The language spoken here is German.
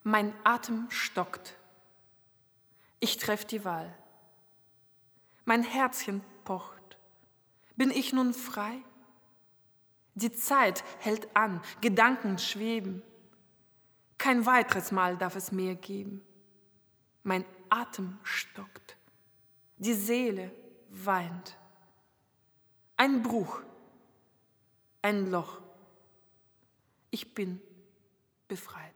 Mein Atem stockt. Ich treff die Wahl. Mein Herzchen pocht. Bin ich nun frei? Die Zeit hält an, Gedanken schweben. Kein weiteres Mal darf es mehr geben. Mein Atem stockt. Die Seele weint. Ein Bruch, ein Loch. Ich bin befreit.